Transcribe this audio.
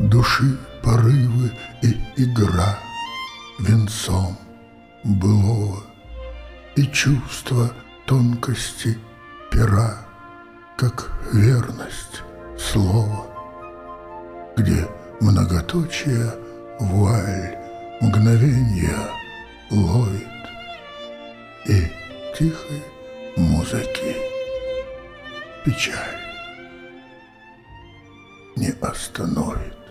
Души порывы и игра венцом былого, и чувство тонкости пера, как верность слова, где многоточие вуаль мгновенья ловит, и тихой музыки печаль не остановит.